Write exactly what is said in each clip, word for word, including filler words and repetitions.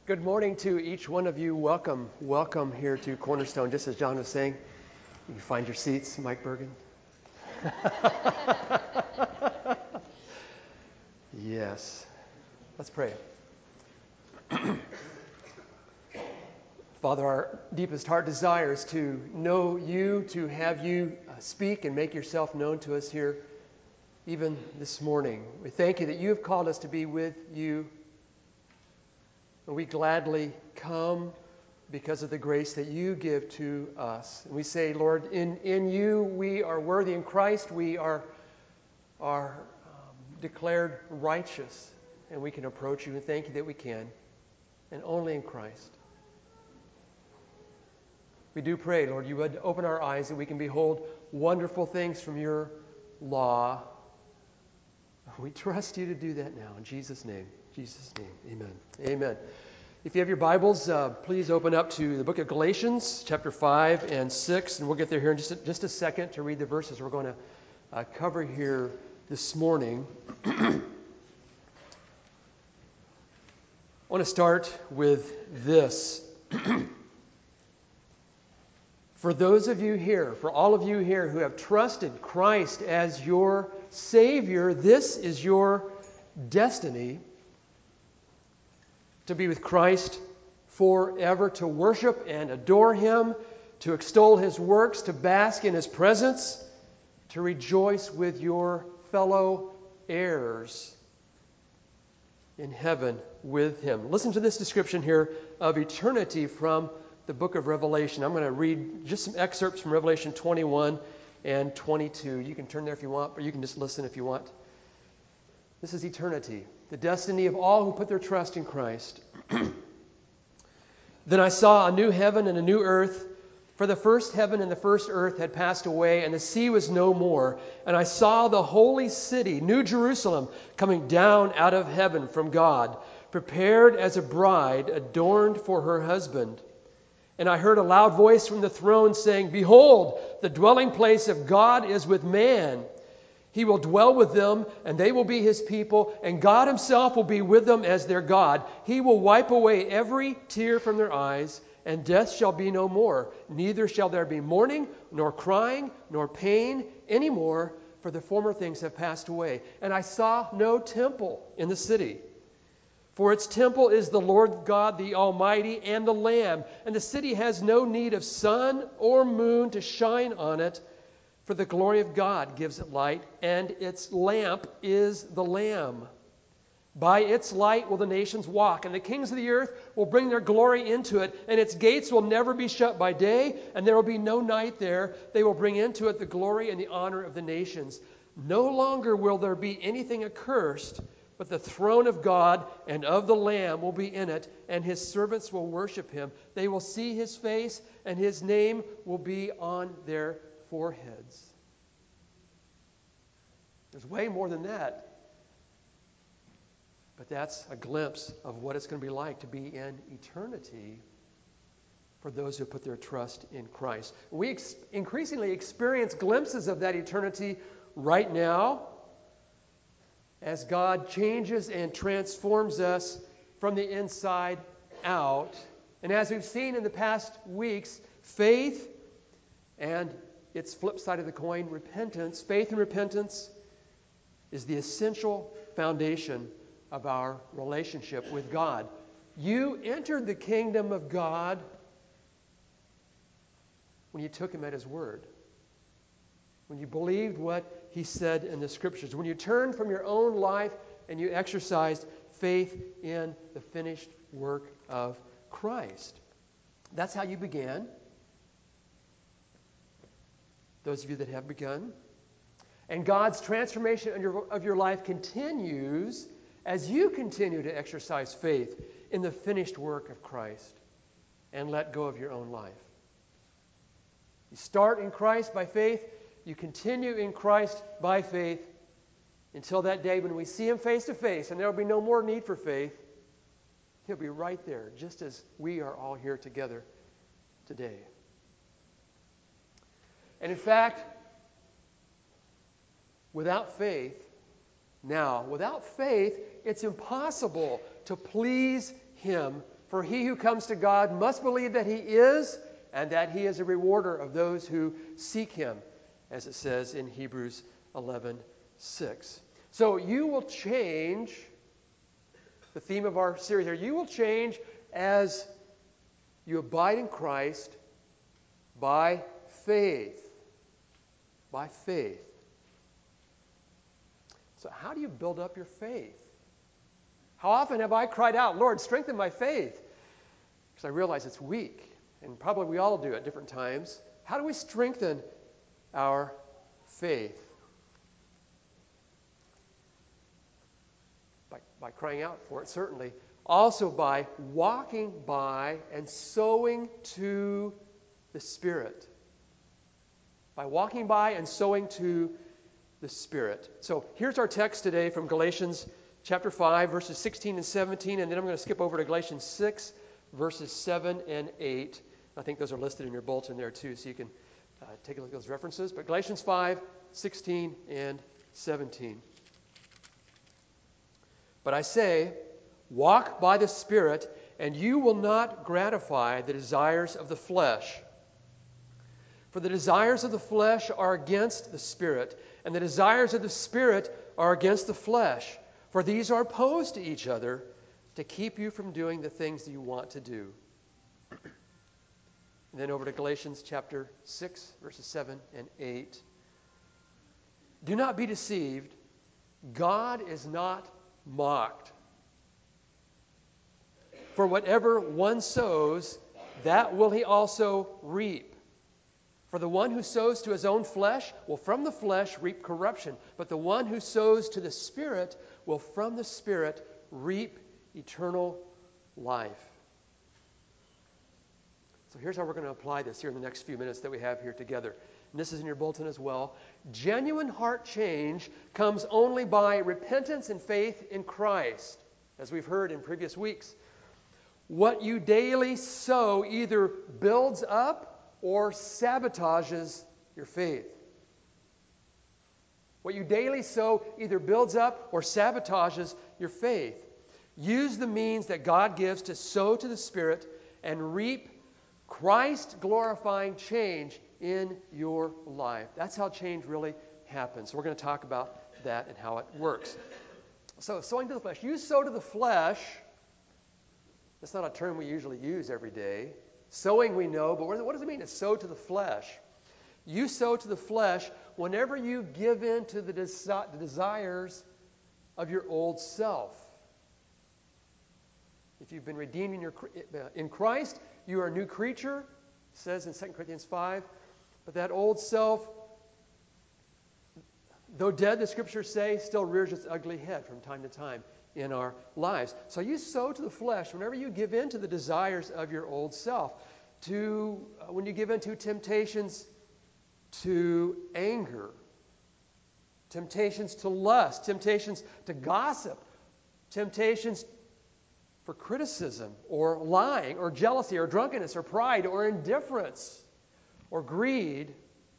Good morning to each one of you. Welcome, welcome here to Cornerstone. Just as John was saying, you can find your seats, Mike Bergen. Yes. Let's pray. Father, our deepest heart desires to know you, to have you uh, speak and make yourself known to us here, even this morning. We thank you that you have called us to be with you. And we gladly come because of the grace that you give to us. And we say, Lord, in, in you we are worthy. In Christ we are, are um, declared righteous. And we can approach you. And thank you that we can. And only in Christ. We do pray, Lord, you would open our eyes that we can behold wonderful things from your law. We trust you to do that now. In Jesus' name. Jesus' name. Amen. Amen. If you have your Bibles, uh, please open up to the book of Galatians, chapter five and six, and we'll get there here in just a, just a second to read the verses we're going to uh, cover here this morning. I want to start with this. For those of you here, for all of you here who have trusted Christ as your Savior, this is your destiny. To be with Christ forever, to worship and adore Him, to extol His works, to bask in His presence, to rejoice with your fellow heirs in heaven with Him. Listen to this description here of eternity from the book of Revelation. I'm going to read just some excerpts from Revelation twenty-one and twenty-two. You can turn there if you want, or you can just listen if you want. This is eternity, the destiny of all who put their trust in Christ. Then I saw a new heaven and a new earth, for the first heaven and the first earth had passed away, and the sea was no more. And I saw the holy city, New Jerusalem, coming down out of heaven from God, prepared as a bride adorned for her husband. And I heard a loud voice from the throne saying, Behold, the dwelling place of God is with man. He will dwell with them, and they will be His people, and God Himself will be with them as their God. He will wipe away every tear from their eyes, and death shall be no more. Neither shall there be mourning, nor crying, nor pain any more, for the former things have passed away. And I saw no temple in the city, for its temple is the Lord God, the Almighty, and the Lamb. And the city has no need of sun or moon to shine on it, for the glory of God gives it light, and its lamp is the Lamb. By its light will the nations walk, and the kings of the earth will bring their glory into it, and its gates will never be shut by day, and there will be no night there. They will bring into it the glory and the honor of the nations. No longer will there be anything accursed, but the throne of God and of the Lamb will be in it, and His servants will worship Him. They will see His face, and His name will be on their foreheads. There's way more than that. But that's a glimpse of what it's going to be like to be in eternity for those who put their trust in Christ. We ex- increasingly experience glimpses of that eternity right now as God changes and transforms us from the inside out. And as we've seen in the past weeks, faith and its flip side of the coin, repentance, faith and repentance is the essential foundation of our relationship with God. You entered the kingdom of God when you took Him at His word, when you believed what He said in the Scriptures, when you turned from your own life and you exercised faith in the finished work of Christ. That's how you began. Those of you that have begun. And God's transformation of your, of your life continues as you continue to exercise faith in the finished work of Christ and let go of your own life. You start in Christ by faith. You continue in Christ by faith until that day when we see Him face to face, and there will be no more need for faith. He'll be right there, just as we are all here together today. And in fact, without faith, now, without faith, it's impossible to please Him, For he who comes to God must believe that he is, and that he is a rewarder of those who seek him, as it says in Hebrews eleven six. So you will change, the theme of our series here, you will change as you abide in Christ by faith. By faith. So how do you build up your faith? How often have I cried out, Lord, strengthen my faith? Because I realize it's weak. And probably we all do at different times. How do we strengthen our faith? By, by crying out for it, certainly. Also by walking by and sowing to the Spirit. By walking by and sowing to the Spirit. So here's our text today from Galatians chapter five, verses sixteen and seventeen, and then I'm going to skip over to Galatians six, verses seven and eight. I think those are listed in your bulletin there too, so you can uh, take a look at those references. But Galatians five, sixteen and seventeen. But I say, walk by the Spirit, and you will not gratify the desires of the flesh. For the desires of the flesh are against the Spirit, and the desires of the Spirit are against the flesh. For these are opposed to each other to keep you from doing the things that you want to do. And then over to Galatians chapter six, verses seven and eight. Do not be deceived. God is not mocked. For whatever one sows, that will he also reap. For the one who sows to his own flesh will from the flesh reap corruption, but the one who sows to the Spirit will from the Spirit reap eternal life. So here's how we're going to apply this here in the next few minutes that we have here together. And this is in your bulletin as well. Genuine heart change comes only by repentance and faith in Christ, as we've heard in previous weeks. What you daily sow either builds up or sabotages your faith. What you daily sow either builds up or sabotages your faith. Use the means that God gives to sow to the Spirit and reap Christ-glorifying change in your life. That's how change really happens. So we're going to talk about that and how it works. So sowing to the flesh. You sow to the flesh. That's not a term we usually use every day. Sowing we know, but what does it mean to sow to the flesh? You sow to the flesh whenever you give in to the, desi- the desires of your old self. If you've been redeemed in, your, in Christ, you are a new creature, it says in Second Corinthians five. But that old self, though dead, the Scriptures say, still rears its ugly head from time to time in our lives. So you sow to the flesh whenever you give in to the desires of your old self. To uh, when you give in to temptations to anger, temptations to lust, temptations to gossip, temptations for criticism or lying or jealousy or drunkenness or pride or indifference or greed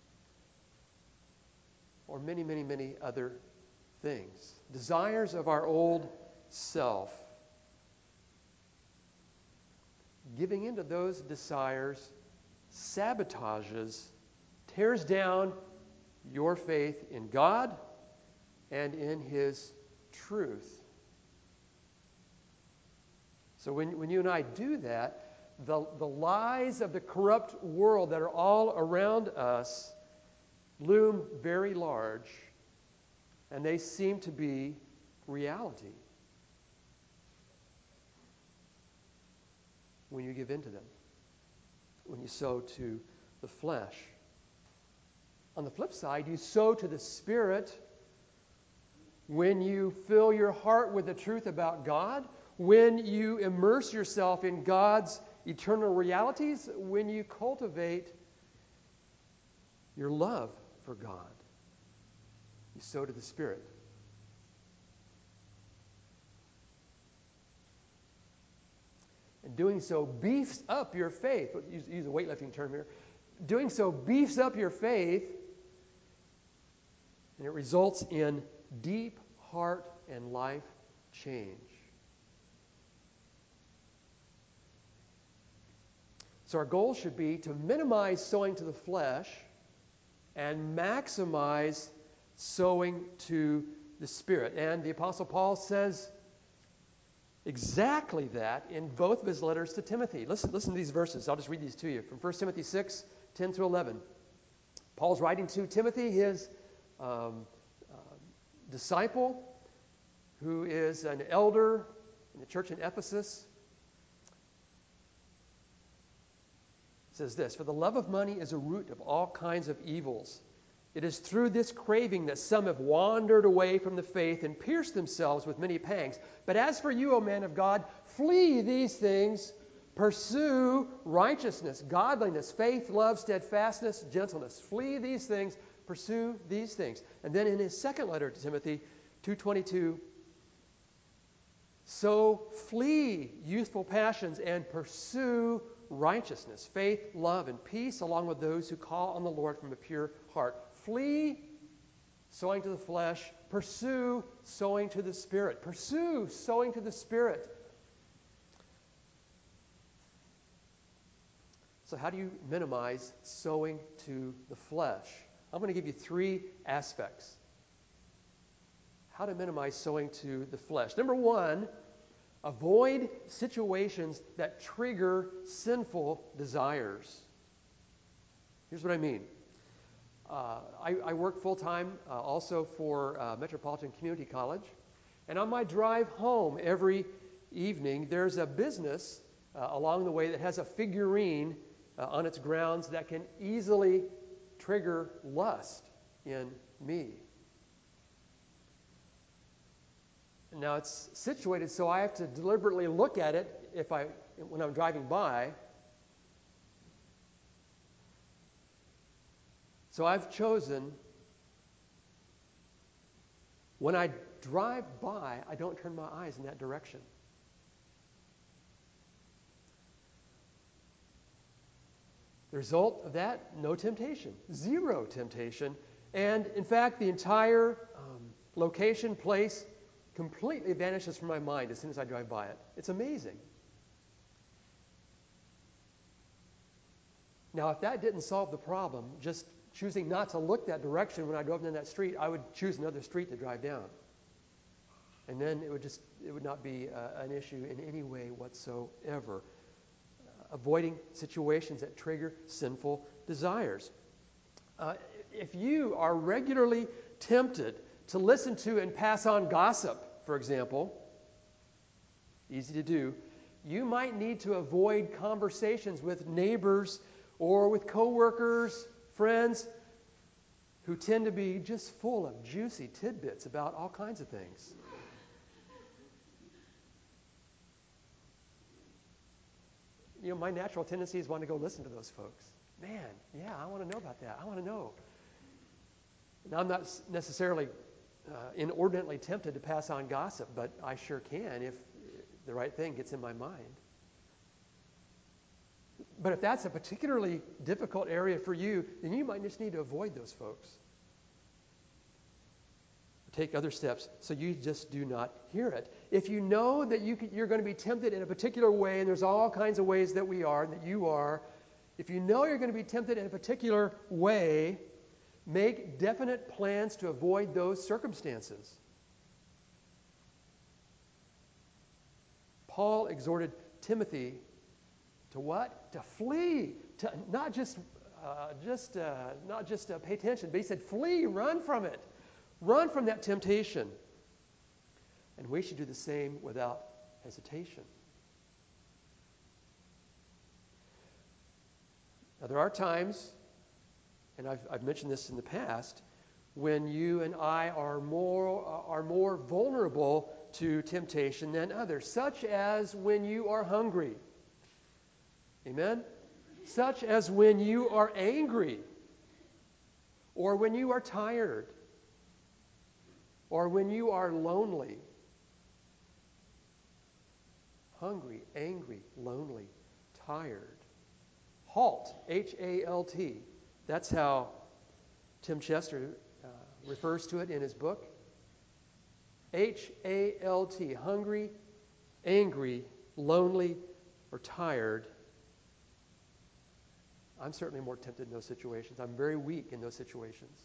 or many, many, many other things. Desires of our old self. Giving into those desires sabotages, tears down your faith in God and in His truth. So when, when you and I do that, the, the lies of the corrupt world that are all around us loom very large, and they seem to be reality when you give in to them, when you sow to the flesh. On the flip side, you sow to the Spirit when you fill your heart with the truth about God, when you immerse yourself in God's eternal realities, when you cultivate your love for God. You sow to the Spirit. And doing so beefs up your faith. Use, use a weightlifting term here. Doing so beefs up your faith, and it results in deep heart and life change. So our goal should be to minimize sowing to the flesh and maximize sowing to the Spirit. And the Apostle Paul says exactly that in both of his letters to Timothy. Listen, listen to these verses. I'll just read these to you. From First Timothy six, ten through eleven. Paul's writing to Timothy, his um, uh, disciple, who is an elder in the church in Ephesus. It says this, "For the love of money is a root of all kinds of evils. It is through this craving that some have wandered away from the faith and pierced themselves with many pangs. But as for you, O man of God, flee these things, pursue righteousness, godliness, faith, love, steadfastness, gentleness. Flee these things, pursue these things." And then in his second letter to Timothy, two twenty-two, "So flee youthful passions and pursue righteousness, faith, love, and peace, along with those who call on the Lord from a pure heart." Flee sowing to the flesh. Pursue sowing to the Spirit. Pursue sowing to the Spirit. So how do you minimize sowing to the flesh? I'm going to give you three aspects. How to minimize sowing to the flesh. Number one, avoid situations that trigger sinful desires. Here's what I mean. Uh, I, I work full-time uh, also for uh, Metropolitan Community College. And on my drive home every evening, there's a business uh, along the way that has a figurine uh, on its grounds that can easily trigger lust in me. Now it's situated so I have to deliberately look at it if I when I'm driving by. So I've chosen, when I drive by, I don't turn my eyes in that direction. The result of that, no temptation, zero temptation. And in fact, the entire um, location, place, completely vanishes from my mind as soon as I drive by it. It's amazing. Now, if that didn't solve the problem, just choosing not to look that direction when I drove down that street, I would choose another street to drive down. And then it would just, it would not be uh, an issue in any way whatsoever. Uh, avoiding situations that trigger sinful desires. Uh, if you are regularly tempted to listen to and pass on gossip, for example, easy to do, you might need to avoid conversations with neighbors or with coworkers, friends, who tend to be just full of juicy tidbits about all kinds of things. You know, my natural tendency is want to go listen to those folks. Man, yeah, I want to know about that. I want to know. Now, I'm not necessarily uh, inordinately tempted to pass on gossip, but I sure can if the right thing gets in my mind. But if that's a particularly difficult area for you, then you might just need to avoid those folks. Take other steps so you just do not hear it. If you know that you could, you're going to be tempted in a particular way, and there's all kinds of ways that we are, that you are, if you know you're going to be tempted in a particular way, make definite plans to avoid those circumstances. Paul exhorted Timothy to what? To flee. To not just, uh, just, uh, not just uh, pay attention, but he said, flee, run from it. Run from that temptation. And we should do the same without hesitation. Now, there are times, and I've, I've mentioned this in the past, when you and I are more, are more vulnerable to temptation than others, such as when you are hungry. Amen? Such as when you are angry, or when you are tired, or when you are lonely. Hungry, angry, lonely, tired. Halt, H A L T. That's how Tim Chester uh, refers to it in his book. H A L T, hungry, angry, lonely, or tired. I'm certainly more tempted in those situations. I'm very weak in those situations.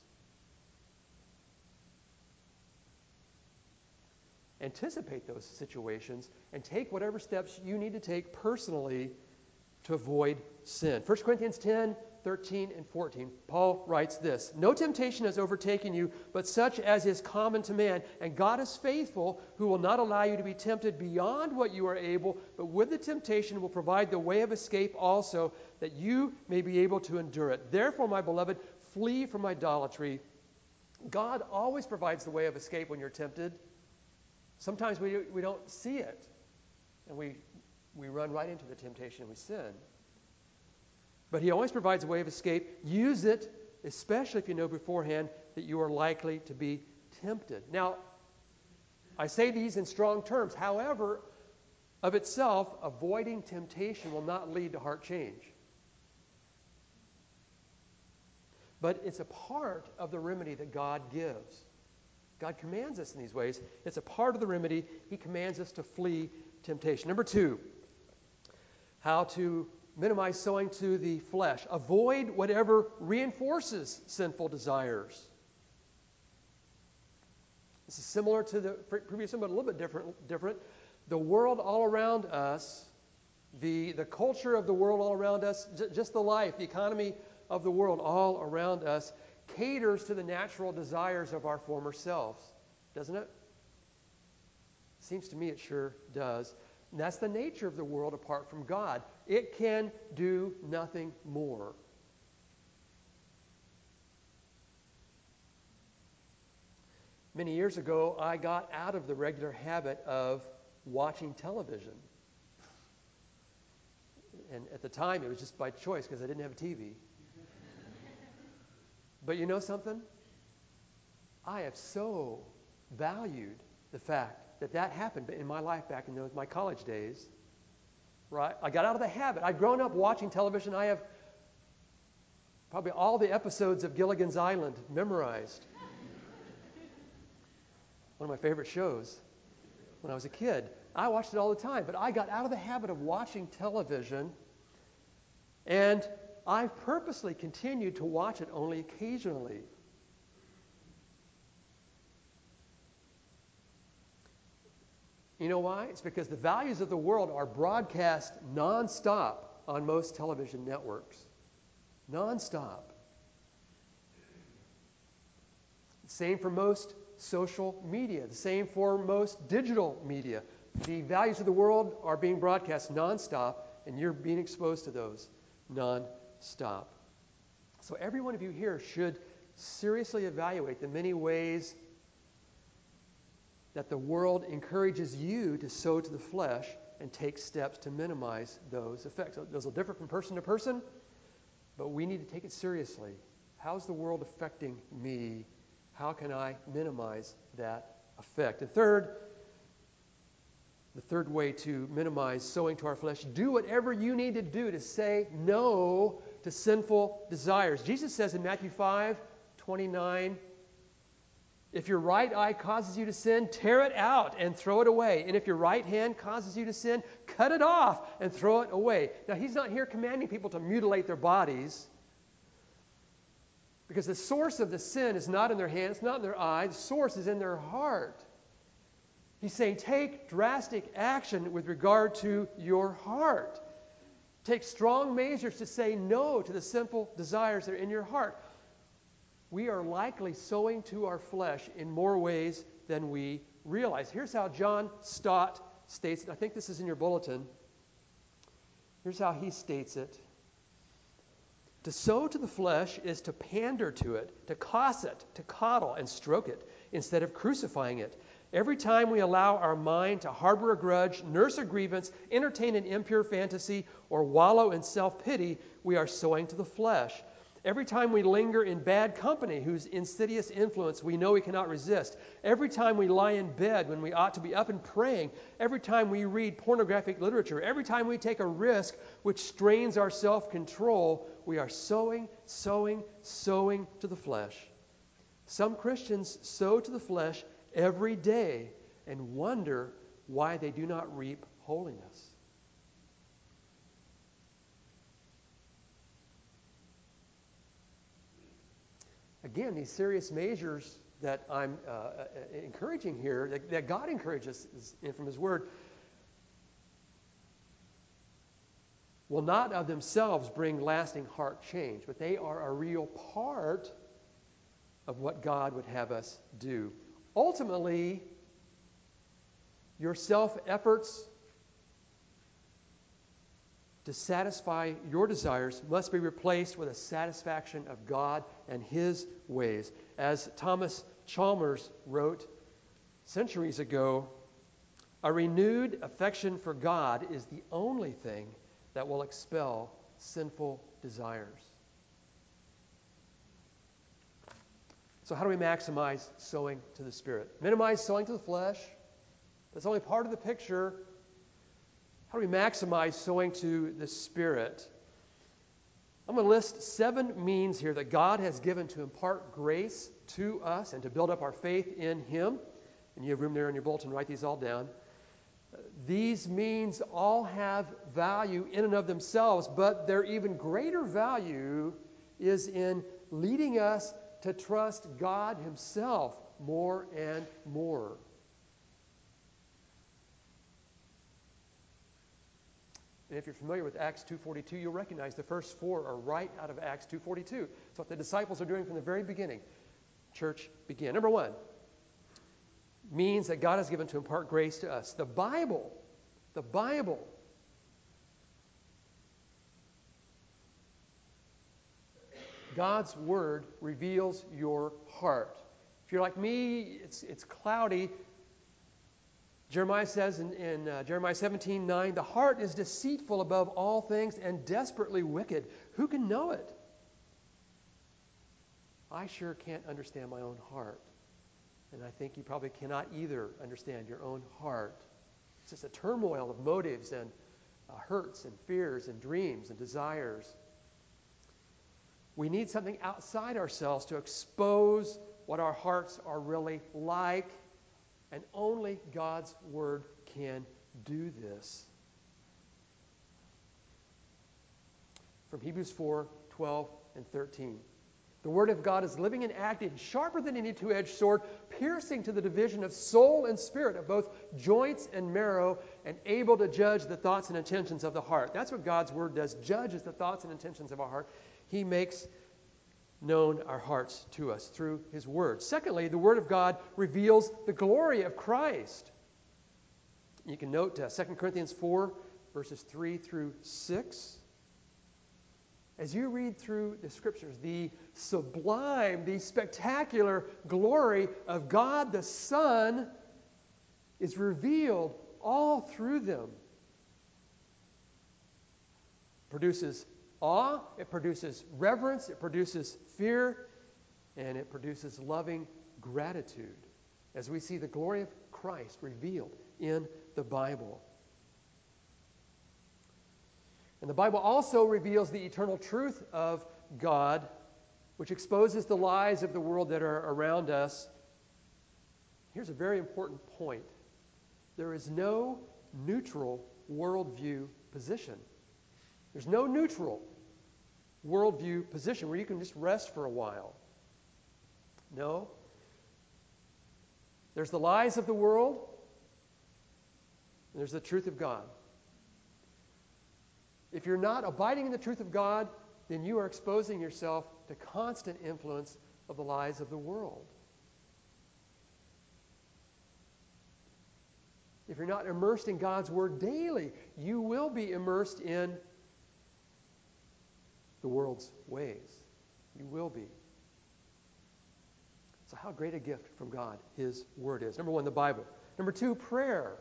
Anticipate those situations and take whatever steps you need to take personally to avoid sin. First Corinthians ten, thirteen, and fourteen, Paul writes this: "No temptation has overtaken you, but such as is common to man. And God is faithful, who will not allow you to be tempted beyond what you are able, but with the temptation will provide the way of escape also, that you may be able to endure it. Therefore, my beloved, flee from idolatry." God always provides the way of escape when you're tempted. Sometimes we, we don't see it, and we, we run right into the temptation and we sin. But he always provides a way of escape. Use it, especially if you know beforehand that you are likely to be tempted. Now, I say these in strong terms. However, of itself, avoiding temptation will not lead to heart change. But it's a part of the remedy that God gives. God commands us in these ways. It's a part of the remedy. He commands us to flee temptation. Number two, how to minimize sowing to the flesh. Avoid whatever reinforces sinful desires. This is similar to the previous one, but a little bit different. different. The world all around us, the, the culture of the world all around us, j- just the life, the economy of the world all around us, caters to the natural desires of our former selves, doesn't it? Seems to me it sure does. And that's the nature of the world apart from God. It can do nothing more. Many years ago, I got out of the regular habit of watching television. And at the time, it was just by choice because I didn't have a T V. But you know something? I have so valued the fact that that happened in my life back in those my college days. Right? I got out of the habit. I'd grown up watching television. I have probably all the episodes of Gilligan's Island memorized. One of my favorite shows when I was a kid. I watched it all the time, but I got out of the habit of watching television, and I've purposely continued to watch it only occasionally. You know why? It's because the values of the world are broadcast nonstop on most television networks. Nonstop. Same for most social media. The same for most digital media. The values of the world are being broadcast nonstop, and you're being exposed to those nonstop. So every one of you here should seriously evaluate the many ways that the world encourages you to sow to the flesh and take steps to minimize those effects. Those will differ from person to person, but we need to take it seriously. How's the world affecting me? How can I minimize that effect? And third, the third way to minimize sowing to our flesh, do whatever you need to do to say no to sinful desires. Jesus says in Matthew five twenty-nine, if your right eye causes you to sin, tear it out and throw it away. And if your right hand causes you to sin, cut it off and throw it away. Now, he's not here commanding people to mutilate their bodies, because the source of the sin is not in their hand, it's not in their eye, the source is in their heart. He's saying take drastic action with regard to your heart. Take strong measures to say no to the sinful desires that are in your heart. We are likely sowing to our flesh in more ways than we realize. Here's how John Stott states it. I think this is in your bulletin. Here's how he states it. To sow to the flesh is to pander to it, to coss it, to coddle and stroke it, instead of crucifying it. Every time we allow our mind to harbor a grudge, nurse a grievance, entertain an impure fantasy, or wallow in self-pity, we are sowing to the flesh. Every time we linger in bad company whose insidious influence we know we cannot resist, every time we lie in bed when we ought to be up and praying, every time we read pornographic literature, every time we take a risk which strains our self-control, we are sowing, sowing, sowing to the flesh. Some Christians sow to the flesh every day and wonder why they do not reap holiness. again, these serious measures that I'm uh, encouraging here, that, that God encourages from His Word, will not of themselves bring lasting heart change, but they are a real part of what God would have us do. Ultimately, your self-efforts to satisfy your desires must be replaced with a satisfaction of God and His ways. As Thomas Chalmers wrote centuries ago, a renewed affection for God is the only thing that will expel sinful desires. So how do we maximize sowing to the Spirit? Minimize sowing to the flesh. That's only part of the picture. How do we maximize sowing to the Spirit? I'm going to list seven means here that God has given to impart grace to us and to build up our faith in Him. And you have room there in your bulletin. Write these all down. These means all have value in and of themselves, but their even greater value is in leading us to trust God Himself more and more. And if you're familiar with Acts two forty-two, you'll recognize the first four are right out of Acts two forty-two. It's what the disciples are doing from the very beginning. Church began. Number one, means that God has given to impart grace to us. The Bible, the Bible, God's Word reveals your heart. If you're like me, it's, it's cloudy. Jeremiah says in, in uh, Jeremiah seventeen nine, the heart is deceitful above all things and desperately wicked. Who can know it? I sure can't understand my own heart. And I think you probably cannot either understand your own heart. It's just a turmoil of motives and uh, hurts and fears and dreams and desires. We need something outside ourselves to expose what our hearts are really like. And only God's Word can do this. From Hebrews four twelve and thirteen. The Word of God is living and active, sharper than any two-edged sword, piercing to the division of soul and spirit, of both joints and marrow, and able to judge the thoughts and intentions of the heart. That's what God's Word does, judges the thoughts and intentions of our heart. He makes known our hearts to us through His Word. Secondly, the Word of God reveals the glory of Christ. You can note uh, Second Corinthians four, verses three through six. As you read through the Scriptures, the sublime, the spectacular glory of God the Son is revealed all through them. It produces awe, it produces reverence, it produces fear, and it produces loving gratitude as we see the glory of Christ revealed in the Bible. And the Bible also reveals the eternal truth of God, which exposes the lies of the world that are around us. Here's a very important point. There is no neutral worldview position. There's no neutral worldview position where you can just rest for a while. No. There's the lies of the world, and there's the truth of God. If you're not abiding in the truth of God, then you are exposing yourself to constant influence of the lies of the world. If you're not immersed in God's Word daily, you will be immersed in the world's ways. You will be. So how great a gift from God His Word is. Number one, the Bible. Number two, prayer.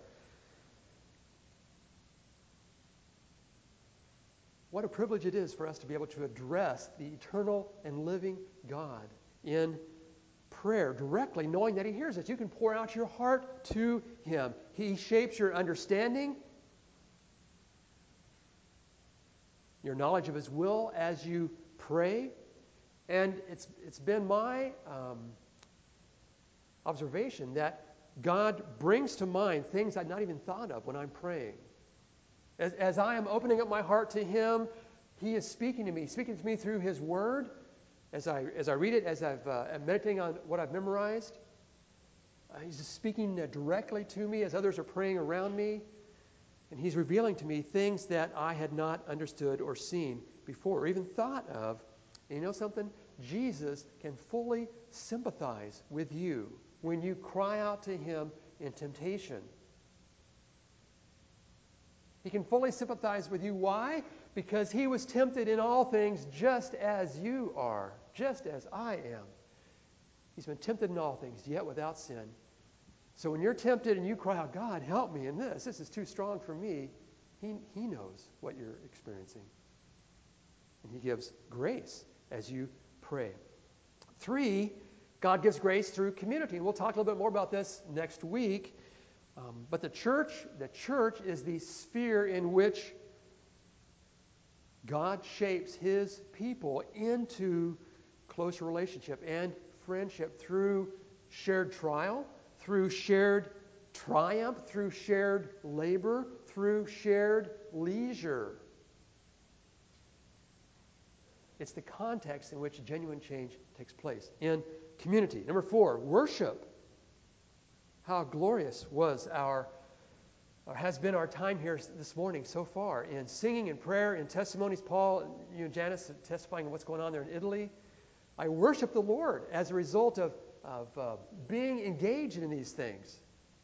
What a privilege it is for us to be able to address the eternal and living God in prayer directly, knowing that He hears us. You can pour out your heart to Him. He shapes your understanding, your knowledge of His will as you pray. And it's it's been my um, observation that God brings to mind things I'd not even thought of when I'm praying. As, as I am opening up my heart to Him, He is speaking to me, speaking to me through His Word. as I as I read it, as I've uh, am meditating on what I've memorized, uh, He's just speaking uh, directly to me as others are praying around me, and He's revealing to me things that I had not understood or seen before, or even thought of. And you know something? Jesus can fully sympathize with you when you cry out to Him in temptation. He can fully sympathize with you. Why? Because He was tempted in all things just as you are, just as I am. He's been tempted in all things, yet without sin. So when you're tempted and you cry out, God, help me in this, this is too strong for me, He, he knows what you're experiencing. And He gives grace as you pray. Three, God gives grace through community. And we'll talk a little bit more about this next week. Um, but the church, the church is the sphere in which God shapes His people into close relationship and friendship through shared trial, through shared triumph, through shared labor, through shared leisure. It's the context in which genuine change takes place in community. Number four, worship. How glorious was our, or has been our time here this morning so far in singing and prayer and testimonies. Paul, you and Janice testifying of what's going on there in Italy. I worship the Lord as a result of, of uh, being engaged in these things.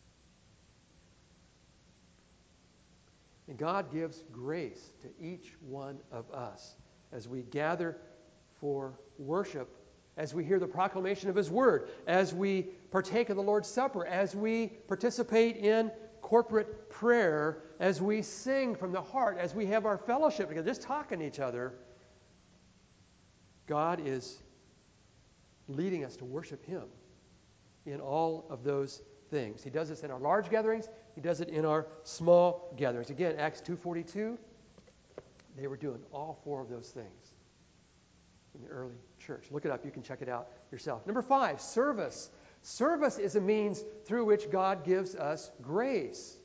And God gives grace to each one of us as we gather for worship, as we hear the proclamation of His Word, as we partake of the Lord's Supper, as we participate in corporate prayer, as we sing from the heart, as we have our fellowship together, just talking to each other. God is leading us to worship Him in all of those things. He does this in our large gatherings. He does it in our small gatherings. Again, Acts two forty-two, they were doing all four of those things in the early church. Look it up. You can check it out yourself. Number five, service. Service is a means through which God gives us grace.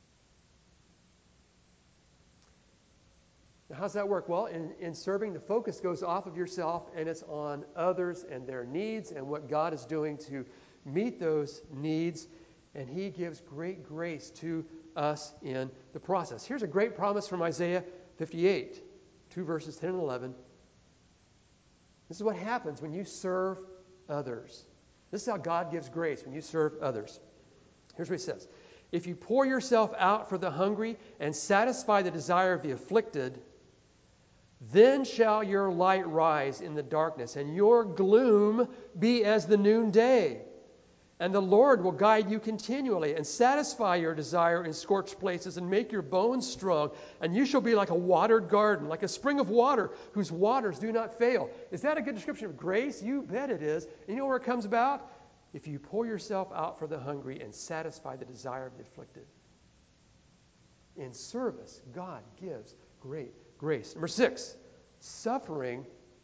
Now, how's that work? Well, in, in serving, the focus goes off of yourself and it's on others and their needs and what God is doing to meet those needs. And He gives great grace to us in the process. Here's a great promise from Isaiah fifty-eight, two verses ten and eleven. This is what happens when you serve others. This is how God gives grace when you serve others. Here's what He says. If you pour yourself out for the hungry and satisfy the desire of the afflicted, then shall your light rise in the darkness, and your gloom be as the noonday. And the Lord will guide you continually and satisfy your desire in scorched places and make your bones strong. And you shall be like a watered garden, like a spring of water whose waters do not fail. Is that a good description of grace? You bet it is. And you know where it comes about? If you pour yourself out for the hungry and satisfy the desire of the afflicted. In service, God gives great grace. Number six, suffering.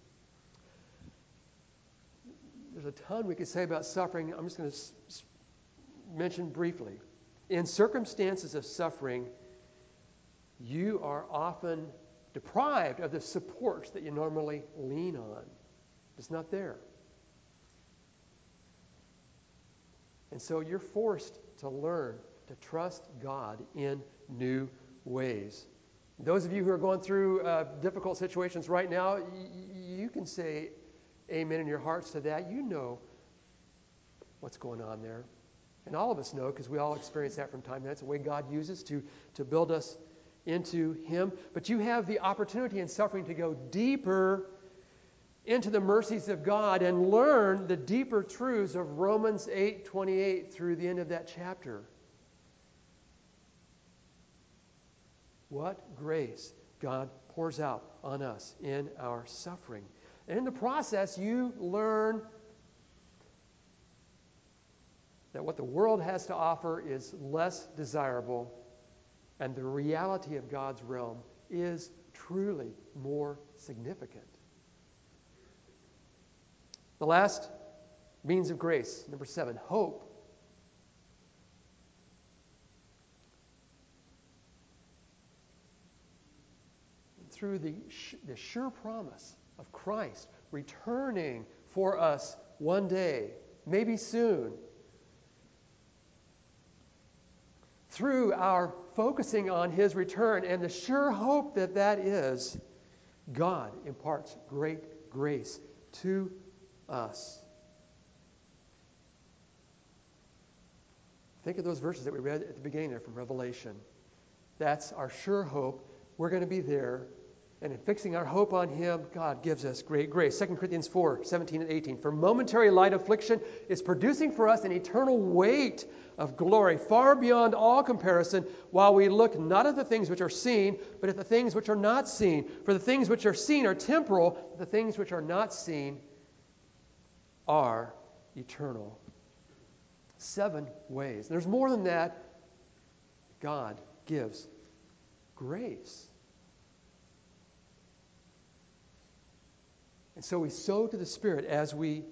There's a ton we could say about suffering. I'm just going to s- s- mention briefly. In circumstances of suffering, you are often deprived of the supports that you normally lean on. It's not there. And so you're forced to learn to trust God in new ways. Those of you who are going through uh, difficult situations right now, y- you can say amen in your hearts to that. You know what's going on there. And all of us know, because we all experience that from time to time. That's the way God uses to, to build us into Him. But you have the opportunity in suffering to go deeper into the mercies of God and learn the deeper truths of Romans eight twenty-eight through the end of that chapter. What grace God pours out on us in our suffering. And in the process, you learn that what the world has to offer is less desirable, and the reality of God's realm is truly more significant. The last means of grace, number seven, hope. Through the, the sure promise of Christ returning for us one day, maybe soon. Through our focusing on his return and the sure hope that that is, God imparts great grace to us. Think of those verses that we read at the beginning there from Revelation. That's our sure hope. We're going to be there. And in fixing our hope on him, God gives us great grace. Second Corinthians four, seventeen and eighteen. For momentary light affliction is producing for us an eternal weight of glory far beyond all comparison, while we look not at the things which are seen, but at the things which are not seen. For the things which are seen are temporal, but the things which are not seen are eternal. Seven ways. There's more than that. God gives grace. And so we sow to the Spirit as we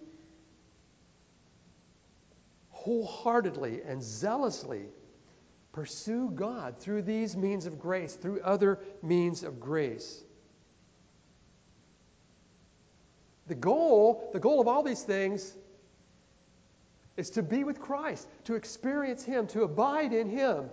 wholeheartedly and zealously pursue God through these means of grace, through other means of grace. The goal, the goal of all these things is to be with Christ, to experience him, to abide in him.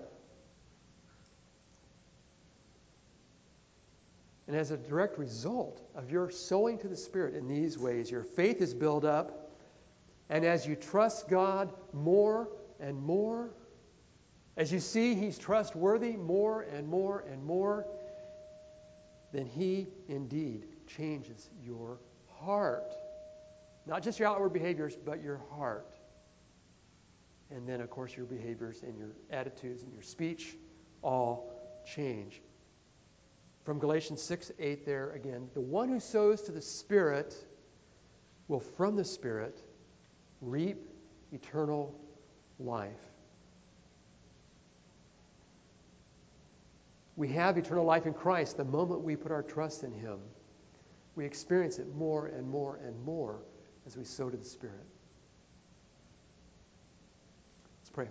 And as a direct result of your sowing to the Spirit in these ways, your faith is built up. And as you trust God more and more, as you see he's trustworthy more and more and more, then he indeed changes your heart. Not just your outward behaviors, but your heart. And then, of course, your behaviors and your attitudes and your speech all change. From Galatians six eight there again, the one who sows to the Spirit will from the Spirit reap eternal life. We have eternal life in Christ the moment we put our trust in him. We experience it more and more and more as we sow to the Spirit. Let's pray.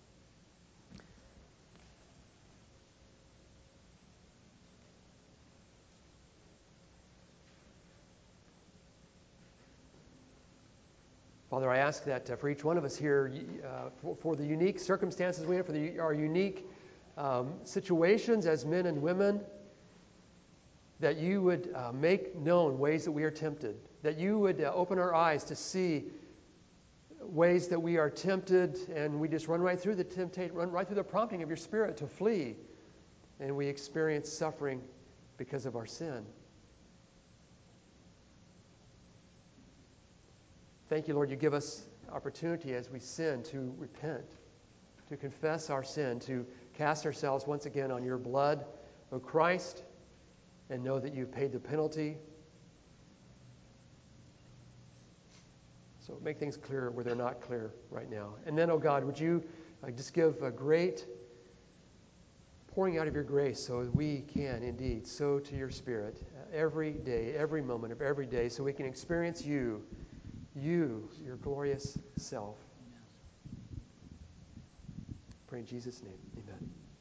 Father, I ask that uh, for each one of us here, uh, for, for the unique circumstances we have, for the, our unique um, situations as men and women, that you would uh, make known ways that we are tempted, that you would uh, open our eyes to see ways that we are tempted, and we just run right through the temptation, run right through the prompting of your Spirit to flee, and we experience suffering because of our sin. Thank you, Lord, you give us opportunity as we sin to repent, to confess our sin, to cast ourselves once again on your blood, O Christ, and know that you've paid the penalty. So make things clear where they're not clear right now. And then, oh God, would you uh, just give a great pouring out of your grace so that we can indeed sow to your Spirit uh, every day, every moment of every day, so we can experience you, you, your glorious self. Pray in Jesus' name. Amen.